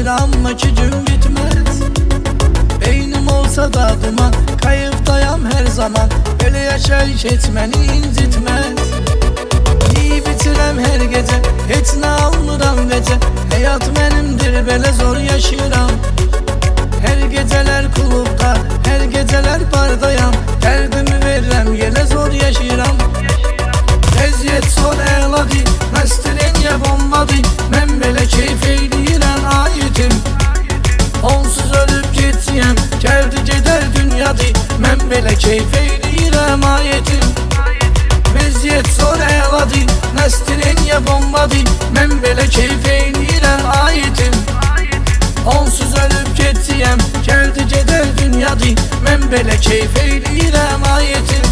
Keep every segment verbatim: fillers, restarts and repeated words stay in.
amma ki gün bitmez. Beynim olsa da duman, kayıptayam her zaman. Öyle yaşayış etmeni incitmez. İyi bitirem her gece, hiç ne almıram vece. Hayat benimdir, böyle zor yaşıram. Her geceler kulüpta, her geceler bardayam. Derdimi verirem, yine zor yaşıram. Eziyet zor eladi, mestirenge bombadi. Ben böyle keyif eyleyirem ayetim. Onsuz ölüp gitsiyem, geldi gider dünyadi. Ben böyle keyif eyleyirem ayetim. Eziyet zor eladi, mestirenge bombadi. Ben böyle keyif eyleyirem ayetim. Onsuz ölüp gitsiyem, geldi gider dünyadi. Ben böyle keyif eyleyirem ayetim.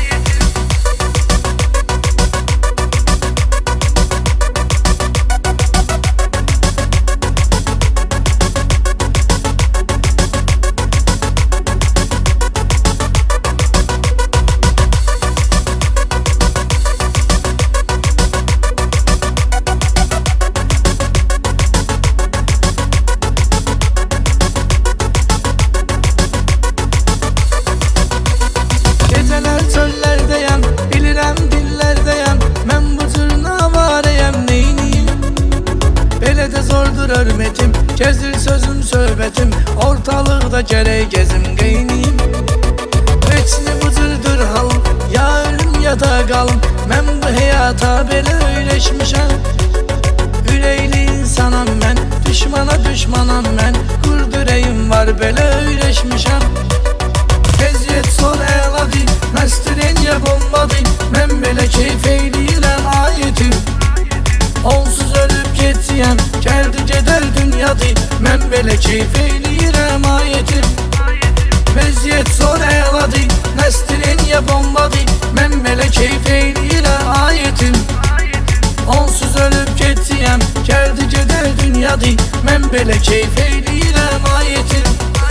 Çöllerdeyem, bilirem dillerdeyem. Ben bu tür navareyem, neyniyim? Böyle de zordur hürmetim, gezir sözüm söhbetim. Ortalıkta gerek gezim geyniyim. Reçli bu türdür halım, ya ölüm ya da kalım. Ben bu hayata böyle öyleşmişem. Yüreğli insanam ben, düşmana düşmanam ben. Kurdureyim var böyle öyleşmişem. Eziyet zor eladi, mestirenge bombadi. Ben böyle keyif eyleyirem ayetim. Onsuz ölüp gitsiyem, geldi gider dünyadi. Ben böyle keyif eyleyirem ayetim. Eziyet zor eladi, mestirenge bombadi. Ben böyle keyif eyleyirem ayetim. Onsuz ölüp gitsiyem, geldi gider dünyadi. Ben böyle keyif eyleyirem ayetim.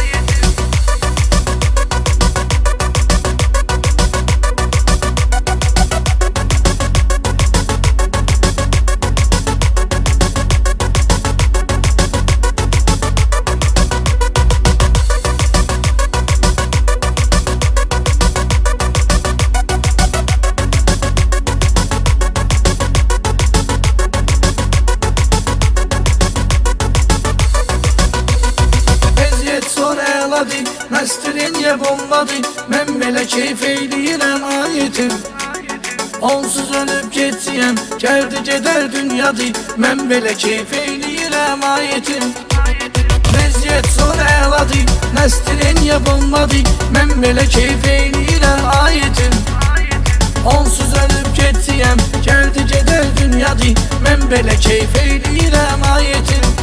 Mestirenge bombadi. Ben böyle keyif eyleyirem ayetim. Onsuz ölüp gitsiyem, geldi gider dünyadi. Ben böyle keyif eyleyirem ayetim. Eziyet zor eladi, mestirenge bombadi. Ben böyle keyif eyleyirem ayetim. Onsuz ölüp gitsiyem, geldi gider dünyadi. Ben böyle keyif eyleyirem ayetim.